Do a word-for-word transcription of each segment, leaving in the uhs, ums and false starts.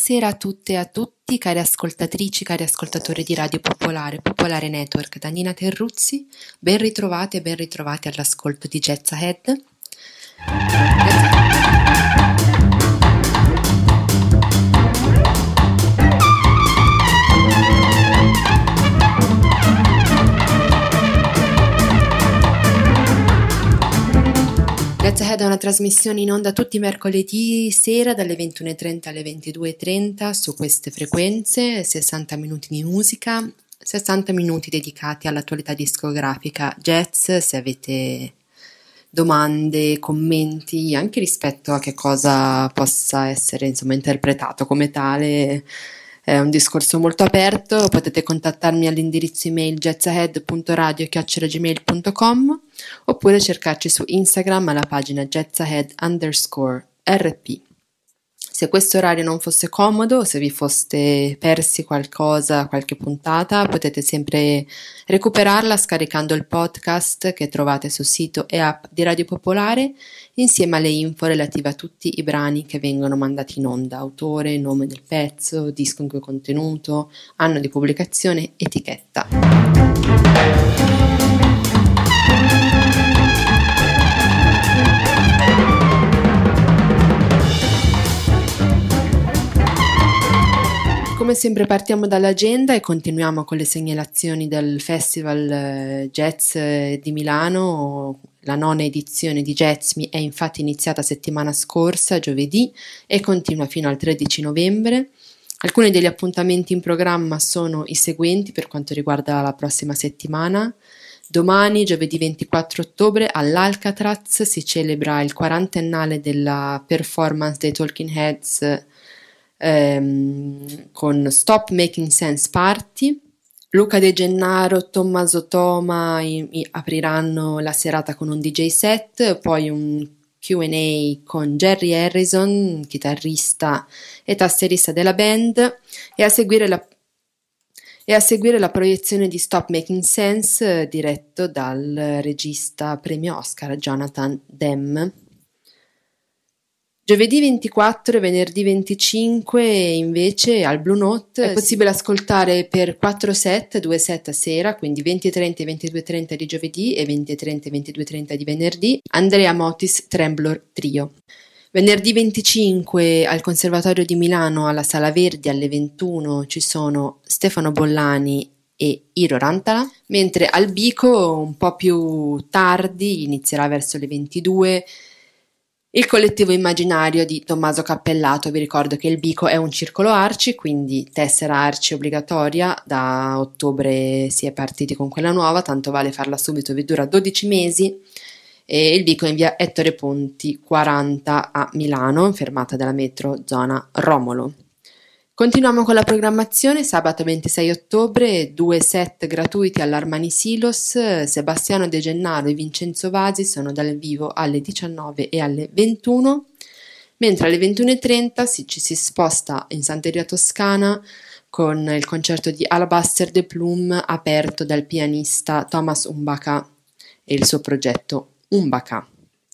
Buonasera a tutte e a tutti, cari ascoltatrici, cari ascoltatori di Radio Popolare, Popolare Network, da Nina Terruzzi. Ben ritrovati e ben ritrovati all'ascolto di Jazz Ahead. Jazz Ahead è una trasmissione in onda tutti i mercoledì sera dalle ventuno e trenta alle ventidue e trenta su queste frequenze, sessanta minuti di musica, sessanta minuti dedicati all'attualità discografica jazz. Se avete domande, commenti, anche rispetto a che cosa possa essere insomma interpretato come tale, è un discorso molto aperto. Potete contattarmi all'indirizzo email jazzahead punto radio chiocciola gmail punto com oppure cercarci su Instagram alla pagina jazzahead underscore rp. Se questo orario non fosse comodo, se vi foste persi qualcosa, qualche puntata, potete sempre recuperarla scaricando il podcast che trovate sul sito e app di Radio Popolare, insieme alle info relative a tutti i brani che vengono mandati in onda: autore, nome del pezzo, disco in cui è contenuto, anno di pubblicazione, etichetta. Come sempre partiamo dall'agenda e continuiamo con le segnalazioni del Festival Jazz di Milano. La nona edizione di Jazzmi è infatti iniziata settimana scorsa, giovedì, e continua fino al tredici novembre. Alcuni degli appuntamenti in programma sono i seguenti per quanto riguarda la prossima settimana. Domani, giovedì ventiquattro ottobre, all'Alcatraz si celebra il quarantennale della performance dei Talking Heads ehm, con Stop Making Sense Party. Luca De Gennaro, Tommaso Toma i, i, apriranno la serata con un D J set, poi un Q and A con Jerry Harrison, chitarrista e tastierista della band, e a seguire la E a seguire la proiezione di Stop Making Sense eh, diretto dal regista premio Oscar Jonathan Demme. Giovedì ventiquattro e venerdì venticinque invece al Blue Note è possibile ascoltare per quattro set, due set a sera, quindi venti e trenta e ventidue e trenta di giovedì e venti e trenta e ventidue e trenta di venerdì, Andrea Motis Tremblor Trio. Venerdì venticinque al Conservatorio di Milano alla Sala Verdi alle ventuno ci sono Stefano Bollani e Iro Rantala, mentre al Bico un po' più tardi, inizierà verso le ventidue, il collettivo immaginario di Tommaso Cappellato. Vi ricordo che il Bico è un circolo Arci, quindi tessera Arci obbligatoria. Da ottobre si è partiti con quella nuova, tanto vale farla subito, vi dura dodici mesi. E il Bico è in via Ettore Ponti quaranta a Milano, fermata della metro zona Romolo. Continuiamo con la programmazione. Sabato ventisei ottobre, due set gratuiti all'Armani Silos. Sebastiano De Gennaro e Vincenzo Vasi sono dal vivo alle diciannove e alle ventuno, mentre alle ventuno e trenta si, ci si sposta in Santeria Toscana con il concerto di Alabaster de Plume aperto dal pianista Thomas Umbaka e il suo progetto Umbaka.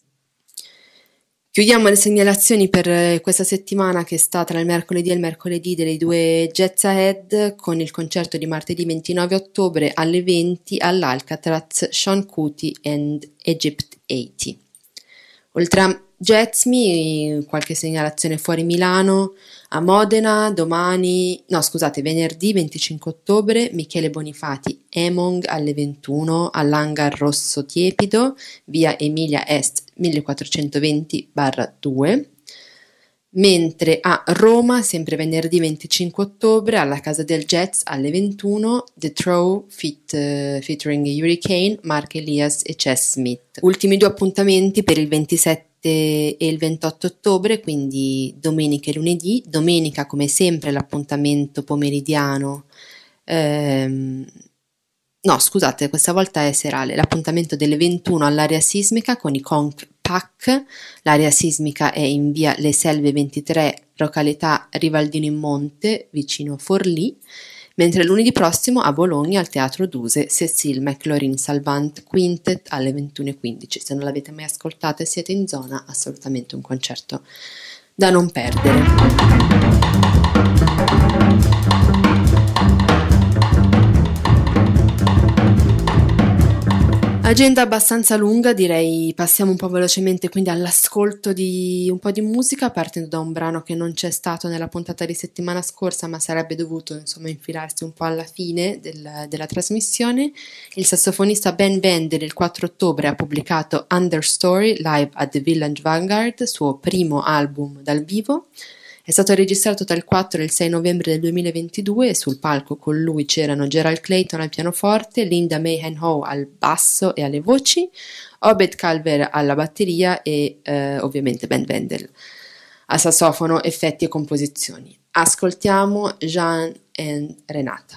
Chiudiamo le segnalazioni per questa settimana, che sta tra il mercoledì e il mercoledì delle due Jazz Ahead, con il concerto di martedì ventinove ottobre alle venti all'Alcatraz Sean Kuti and Egypt ottanta. Oltre a Jazzmi, qualche segnalazione fuori Milano. A Modena domani, no scusate, venerdì venticinque ottobre Michele Bonifati Emong alle ventuno all'Hangar Rosso Tiepido, via Emilia Est millequattrocentoventi due, mentre a Roma, sempre venerdì venticinque ottobre, alla Casa del Jazz alle ventuno, The Throw fit, uh, featuring Hurricane, Mark Elias e Chess Smith. Ultimi due appuntamenti per il ventisette e il ventotto ottobre, quindi domenica e lunedì. Domenica, come sempre, l'appuntamento pomeridiano, ehm, no scusate, questa volta è serale, l'appuntamento delle ventuno all'area sismica con i Conch Pack. L'area sismica è in via Le Selve ventitré, località Rivaldino in Monte, vicino Forlì, mentre lunedì prossimo a Bologna al Teatro Duse Cécile McLaurin Salvant Quintet alle ventuno e quindici. Se non l'avete mai ascoltato e siete in zona, assolutamente un concerto da non perdere. Agenda abbastanza lunga, direi passiamo un po' velocemente quindi all'ascolto di un po' di musica, partendo da un brano che non c'è stato nella puntata di settimana scorsa, ma sarebbe dovuto insomma infilarsi un po' alla fine del- della trasmissione. Il sassofonista Ben Bender il quattro ottobre ha pubblicato Understory live at the Village Vanguard, suo primo album dal vivo. È stato registrato tra il quattro e il sei novembre del duemilaventidue e sul palco con lui c'erano Gerald Clayton al pianoforte, Linda Mayhem Ho al basso e alle voci, Obed Calver alla batteria e eh, ovviamente Ben Wendell a sassofono, effetti e composizioni. Ascoltiamo Jean e Renata.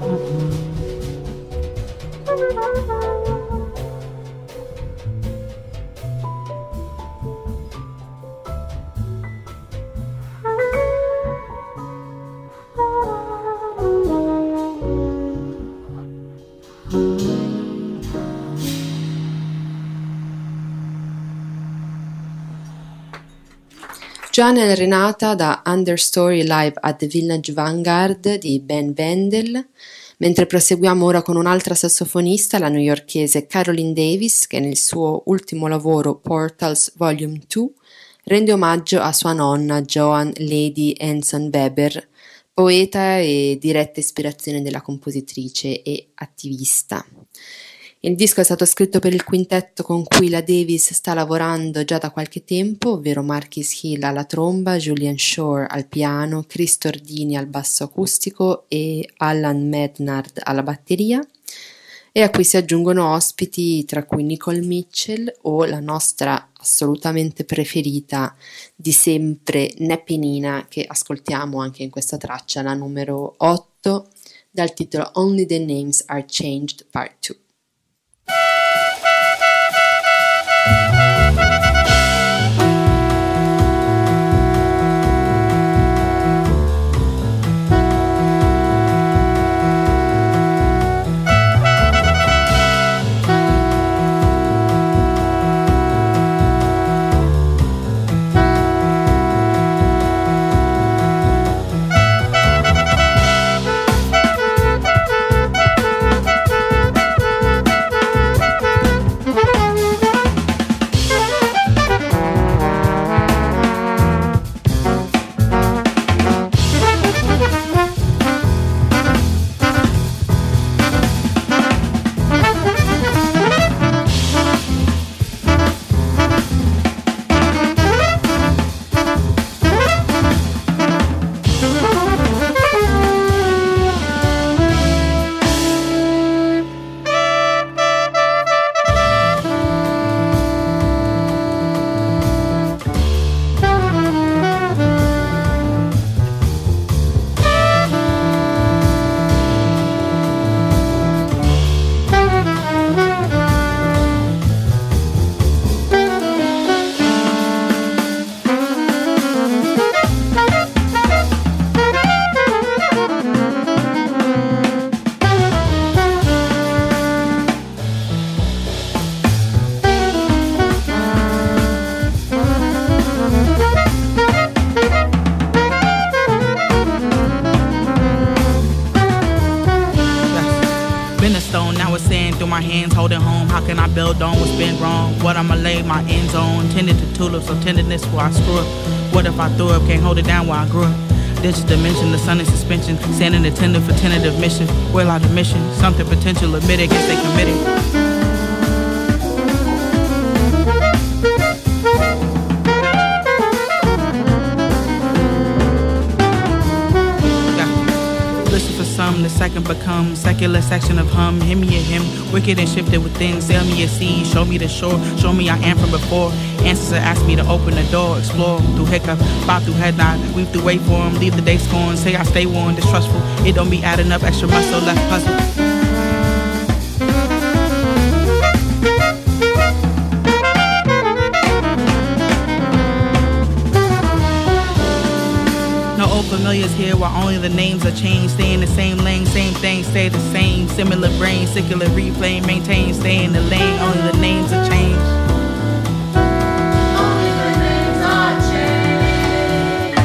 Joanna e Renata da Understory Live at the Village Vanguard di Ben Wendell, mentre proseguiamo ora con un'altra sassofonista, la newyorkese Caroline Davis, che nel suo ultimo lavoro Portals Volume due rende omaggio a sua nonna Joan Lady Anson Weber, poeta e diretta ispirazione della compositrice e attivista. Il disco è stato scritto per il quintetto con cui la Davis sta lavorando già da qualche tempo, ovvero Marquis Hill alla tromba, Julian Shore al piano, Chris Tordini al basso acustico e Alan Mednard alla batteria, e a cui si aggiungono ospiti tra cui Nicole Mitchell o la nostra assolutamente preferita di sempre Neppy Nina, che ascoltiamo anche in questa traccia, la numero otto, dal titolo Only the Names Are Changed Part due. Build on what's been wrong. What I'ma lay my end zone. Tended to tulips of tenderness where I screw up. What if I threw up? Can't hold it down where I grew up. Digit dimension, the sun in suspension. Standing attendant for tentative mission. Well out of mission. Something potential admitted. Guess they committed. The second become secular section of hum. Him me a him, wicked and shifted within. Sell me a seed, show me the shore. Show me I am from before. Ancestor asked me to open the door, explore through hiccup, bob through head nod, weave through waveform, leave the day scorn. Say I stay warm, distrustful. It don't be adding up, extra muscle left puzzle. Familiars here while only the names are changed. Stay in the same lane, same thing, stay the same. Similar brain, circular replay, maintain, stay in the lane. Only the names are changed. Only the names are changed.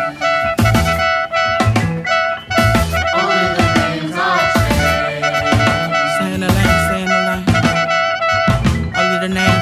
Only the names are changed. Stay in the lane, stay in the lane. Only the names.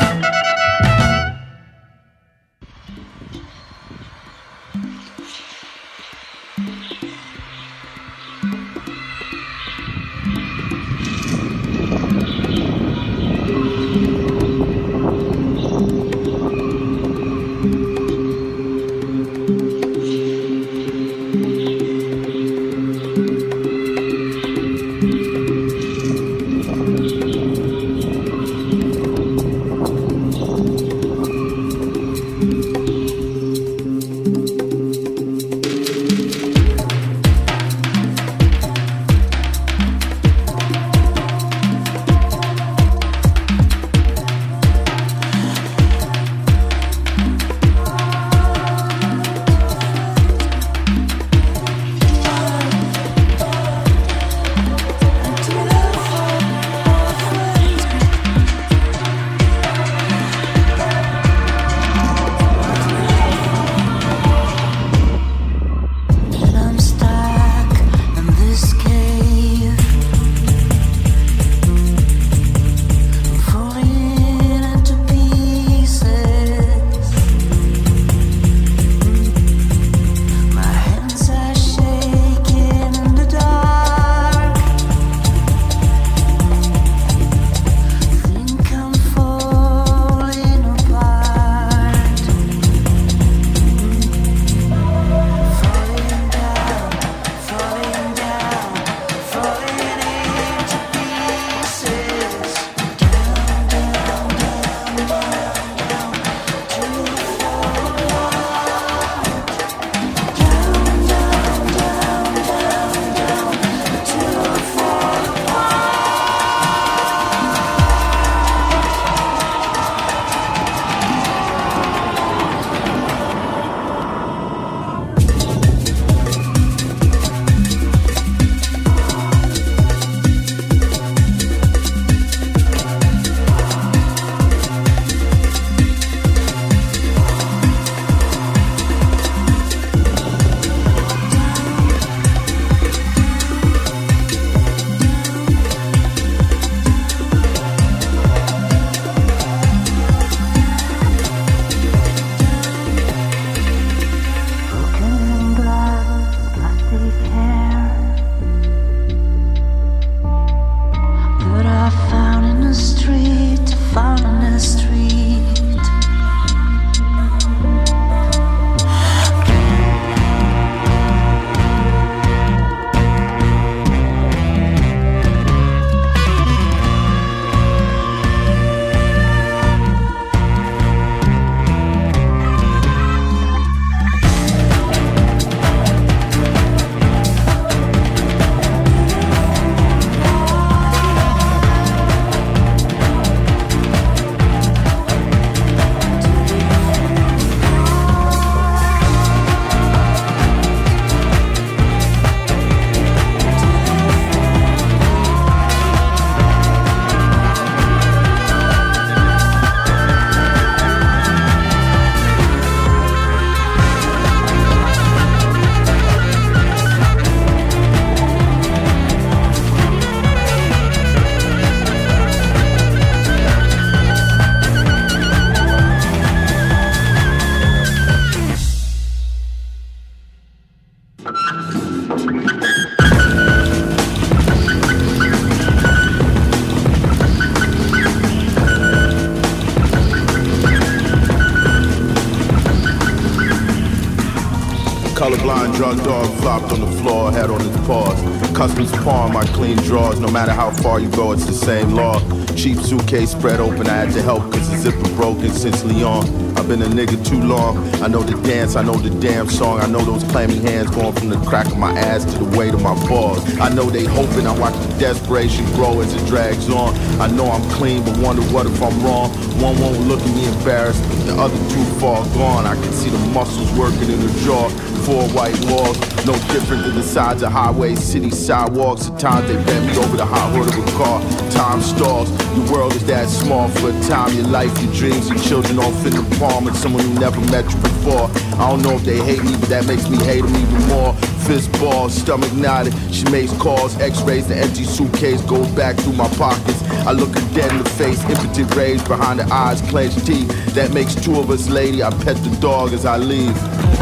Colorblind drug dog flopped on the floor, head on his paws. Customs pawn my clean drawers. No matter how far you go, it's the same law. Cheap suitcase spread open, I had to help cause the zipper broken since Leon. I've been a nigga too long. I know the dance, I know the damn song. I know those clammy hands going from the crack of my ass to the weight of my balls. I know they hoping, I watch the desperation grow as it drags on. I know I'm clean, but wonder what if I'm wrong. One won't look at me embarrassed, the other two fall gone. I can see the muscles working in the jaw. Four white walls, no different than the sides of highways, city sidewalks. At times they bend me over the hot hood of a car. Time stalls. Your world is that small for a time. Your life, your dreams, your children all fit in the palm of someone who never met you before. I don't know if they hate me, but that makes me hate them even more. Fist ball, stomach knotted. She makes calls, x-rays, the empty suitcase goes back through my pockets. I look her dead in the face, impotent rage behind the eyes, clenched teeth. That makes two of us, lady. I pet the dog as I leave.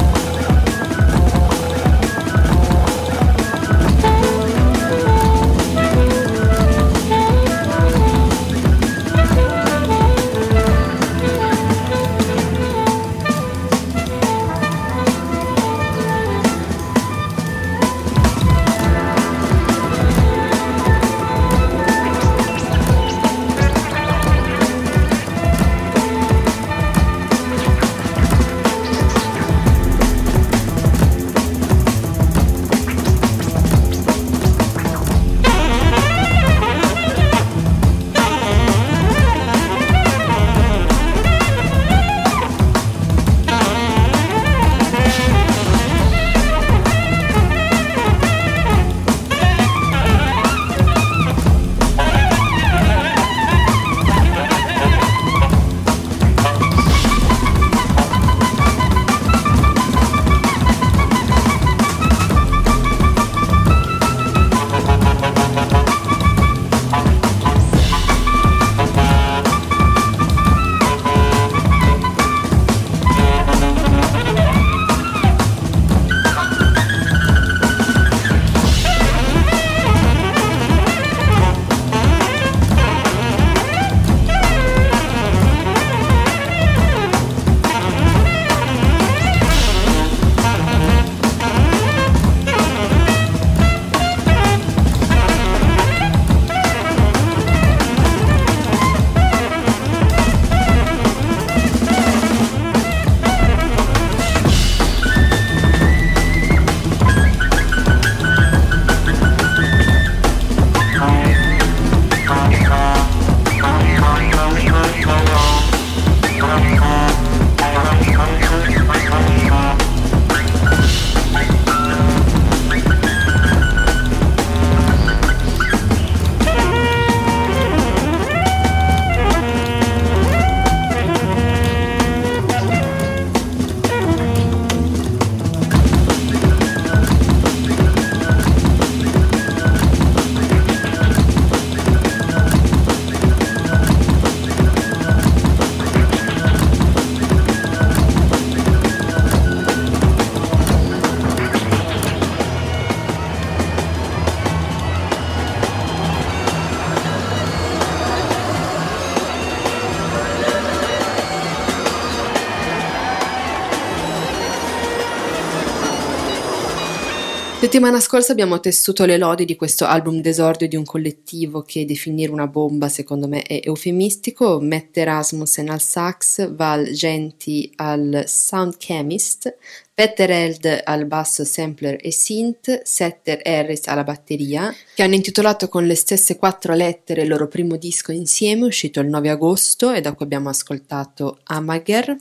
Settimana scorsa abbiamo tessuto le lodi di questo album d'esordio di un collettivo che definire una bomba secondo me è eufemistico. Mette Rasmussen al sax, Val Genti al sound chemist, Peter Held al basso sampler e synth, Setter Harris alla batteria, che hanno intitolato con le stesse quattro lettere il loro primo disco insieme, uscito il nove agosto, e da cui abbiamo ascoltato Amager.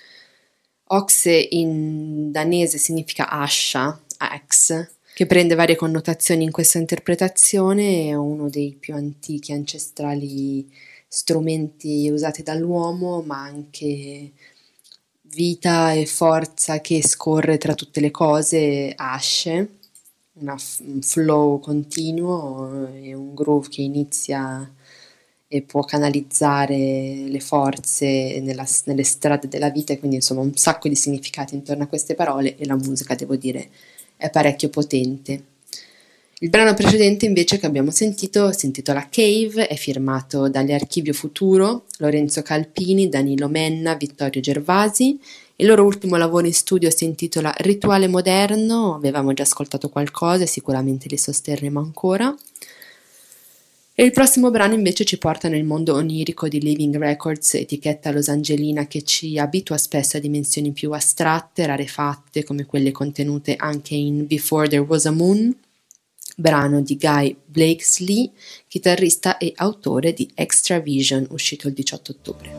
Oxe in danese significa ascia, axe, che prende varie connotazioni in questa interpretazione. È uno dei più antichi, ancestrali strumenti usati dall'uomo, ma anche vita e forza che scorre tra tutte le cose, asce, una, un flow continuo e un groove che inizia e può canalizzare le forze nella, nelle strade della vita, e quindi insomma un sacco di significati intorno a queste parole, e la musica, devo dire, è parecchio potente. Il brano precedente invece che abbiamo sentito si intitola Cave, è firmato dagli Archivio Futuro, Lorenzo Calpini, Danilo Menna, Vittorio Gervasi. Il loro ultimo lavoro in studio si intitola Rituale Moderno, avevamo già ascoltato qualcosa e sicuramente li sosterremo ancora. E il prossimo brano invece ci porta nel mondo onirico di Living Records, etichetta losangelina che ci abitua spesso a dimensioni più astratte, rarefatte, come quelle contenute anche in Before There Was a Moon, brano di Guy Blakeslee, chitarrista e autore di Extra Vision, uscito il diciotto ottobre.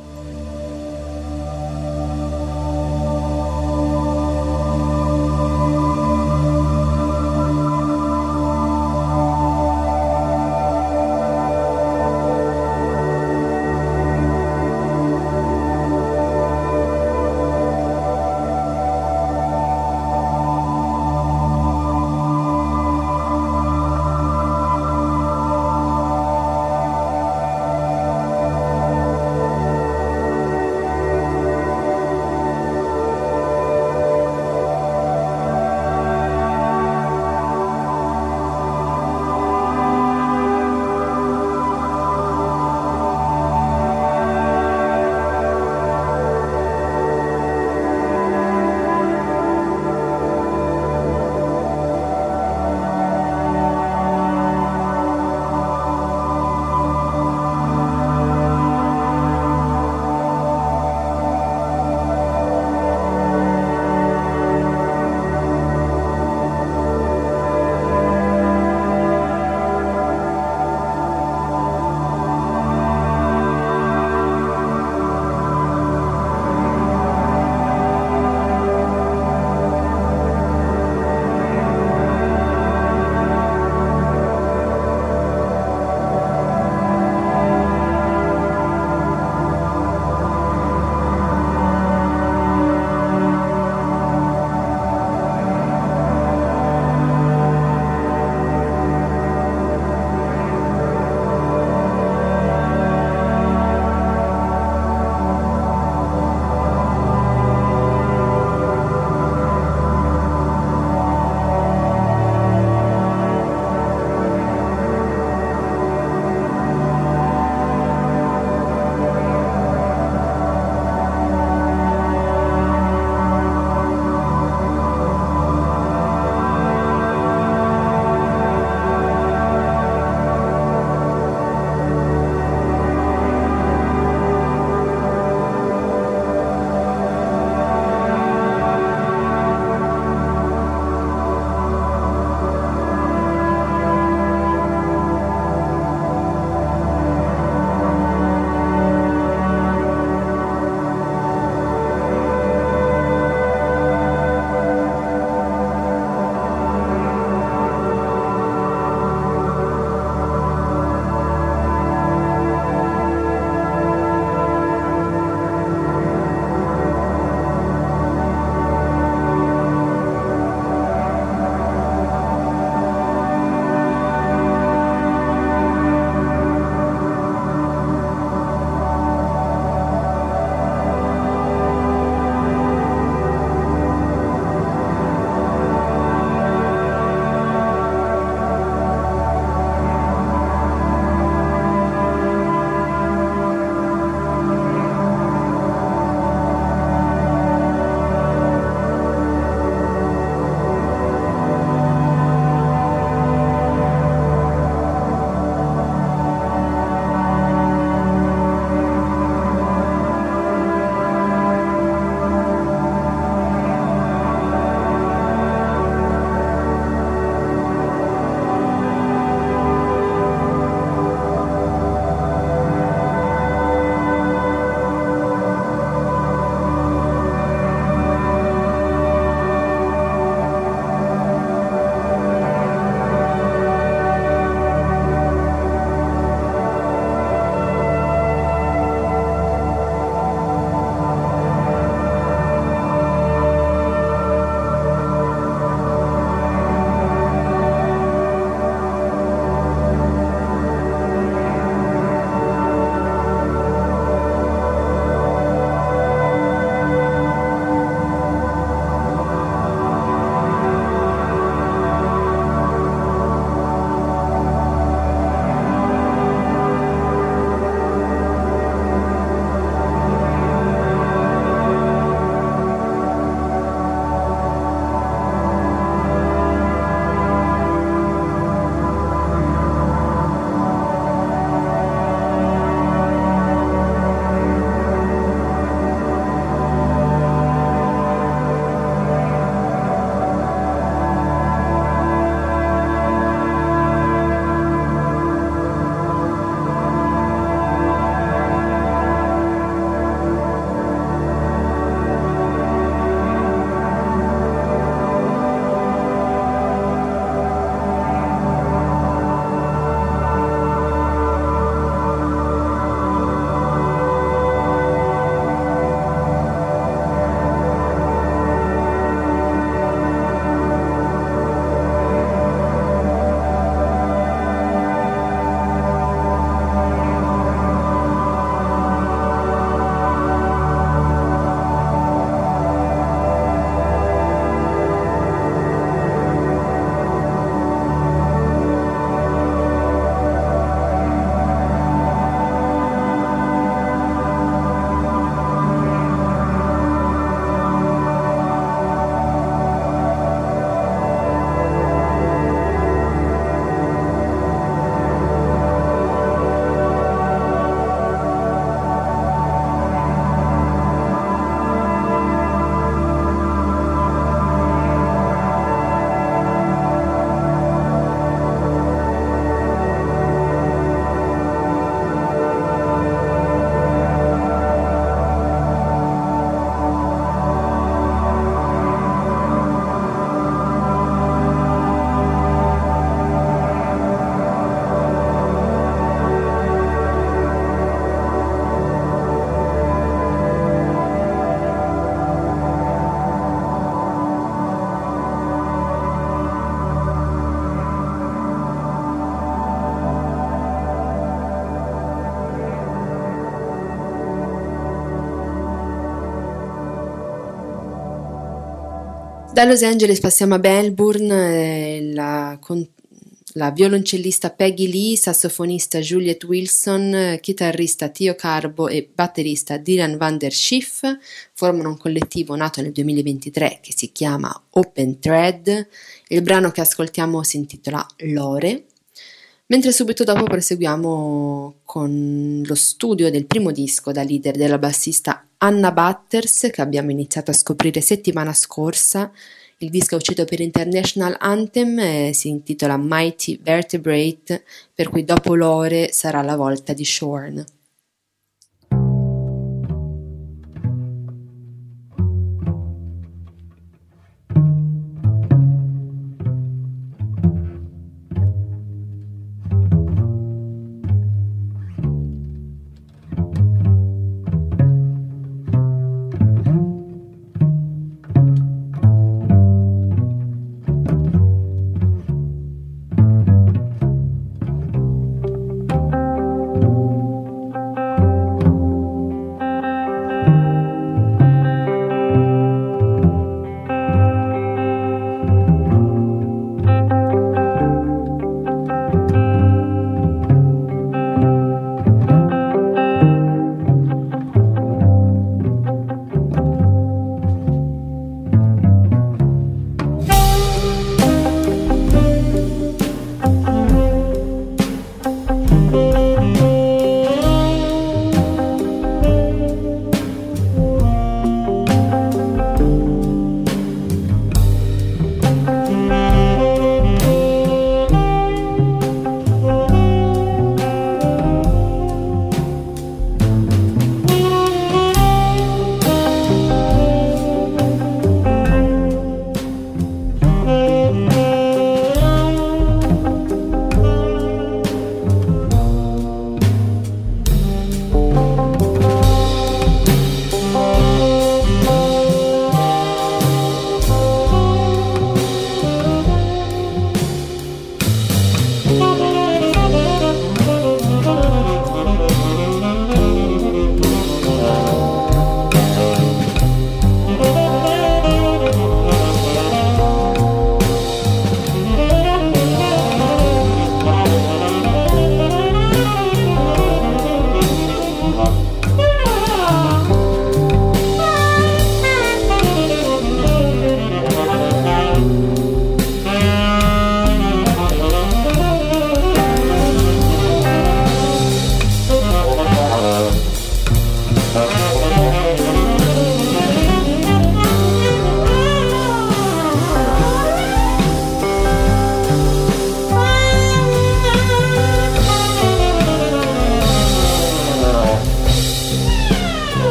Da Los Angeles passiamo a Melbourne, eh, la, con, la violoncellista Peggy Lee, sassofonista Juliette Wilson, chitarrista Theo Carbo e batterista Dylan van der Schiff formano un collettivo nato nel duemilaventitré che si chiama Open Thread. Il brano che ascoltiamo si intitola Lore, mentre subito dopo proseguiamo con lo studio del primo disco da leader della bassista Anna Butters, che abbiamo iniziato a scoprire settimana scorsa. Il disco è uscito per International Anthem e si intitola Mighty Vertebrate, per cui dopo Lore sarà la volta di Shorn.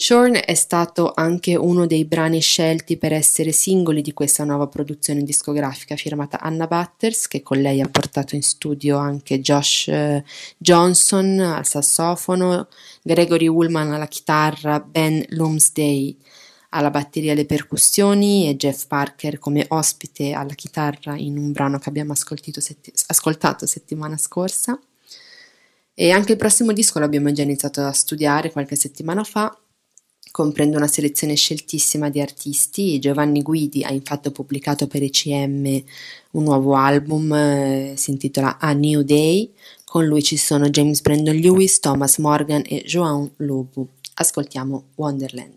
Shorn è stato anche uno dei brani scelti per essere singoli di questa nuova produzione discografica firmata Anna Butters, che con lei ha portato in studio anche Josh eh, Johnson al sassofono, Gregory Ullman alla chitarra, Ben Lumsday alla batteria e alle percussioni e Jeff Parker come ospite alla chitarra in un brano che abbiamo setti- ascoltato settimana scorsa. E anche il prossimo disco l'abbiamo già iniziato a studiare qualche settimana fa. Comprende una selezione sceltissima di artisti. Giovanni Guidi ha infatti pubblicato per E C M un nuovo album, eh, si intitola A New Day. Con lui ci sono James Brandon Lewis, Thomas Morgan e João Lobo. Ascoltiamo Wonderland.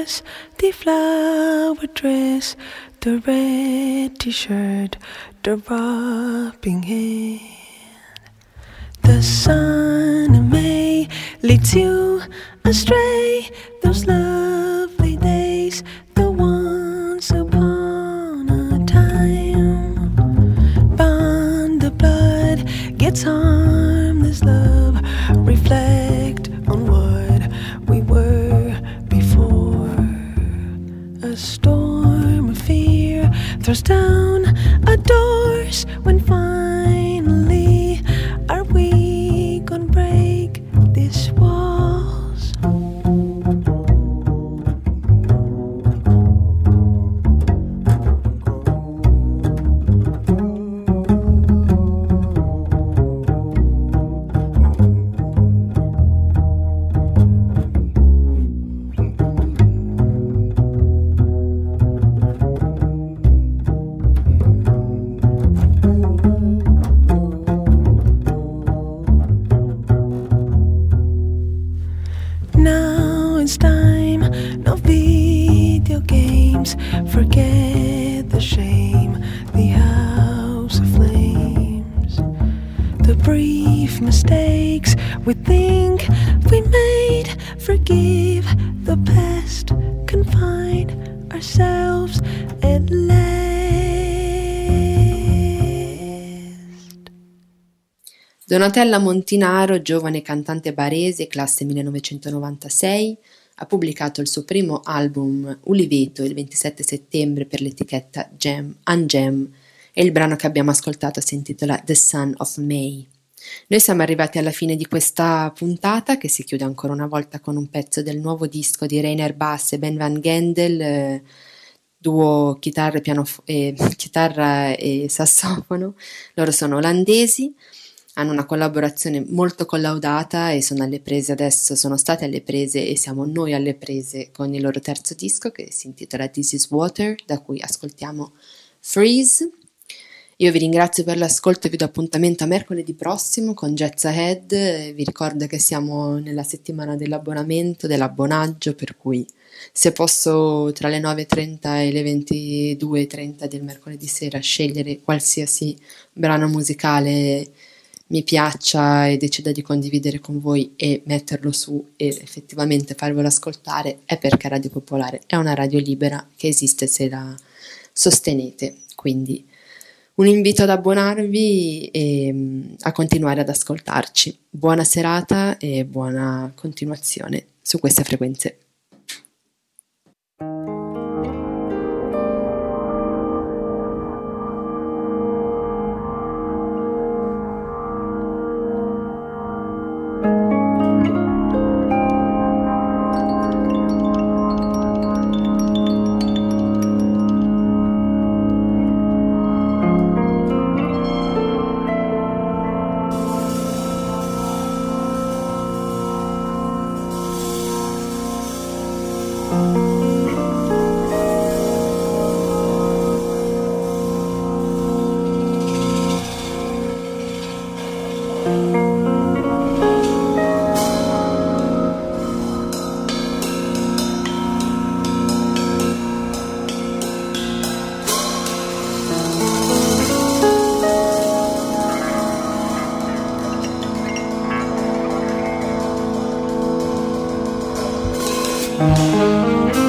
dress, the flower dress, the red t-shirt, the wrapping hand. The sun in May leads you astray, those lovely days, the ones upon a time. Bond the blood gets harmless love, reflect on what we were before. A storm of fear throws down our doors when finally are we gonna break these walls? Now it's time, no video games, forget the shame, the house of flames, the brief mistakes we think we made, forgive the past, confine ourselves at last. Donatella Montinaro, giovane cantante barese, classe millenovecentonovantasei, ha pubblicato il suo primo album Uliveto il ventisette settembre per l'etichetta Gem Ungem e il brano che abbiamo ascoltato si intitola The Son of May. Noi siamo arrivati alla fine di questa puntata che si chiude ancora una volta con un pezzo del nuovo disco di Rainer Bass e Ben Van Gendel, eh, duo chitarra e, piano, eh, chitarra e sassofono. Loro sono olandesi, hanno una collaborazione molto collaudata e sono alle prese adesso, sono state alle prese e siamo noi alle prese con il loro terzo disco che si intitola This is Water, da cui ascoltiamo Freeze. Io vi ringrazio per l'ascolto e vi do appuntamento a mercoledì prossimo con Jazz Ahead. Vi ricordo che siamo nella settimana dell'abbonamento, dell'abbonaggio, per cui se posso tra le nove e trenta e le ventidue e trenta del mercoledì sera scegliere qualsiasi brano musicale mi piaccia e decida di condividere con voi e metterlo su e effettivamente farvelo ascoltare, è perché Radio Popolare è una radio libera che esiste se la sostenete. Quindi un invito ad abbonarvi e a continuare ad ascoltarci. Buona serata e buona continuazione su queste frequenze. Thank you.